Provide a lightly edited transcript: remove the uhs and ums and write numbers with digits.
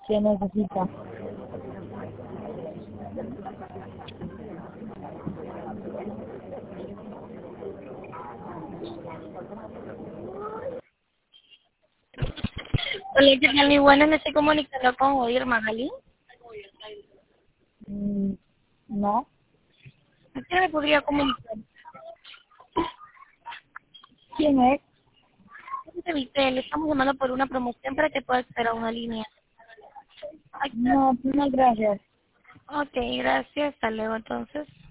¿Qué necesita? Hola, ¿qué tal? Muy buenas, me estoy comunicando con Odir Magali. No. ¿A qué me podría comunicar? ¿Quién es? Le estamos llamando por una promoción para que pueda acceder a una línea. No, no, gracias. Ok, gracias. Hasta luego entonces.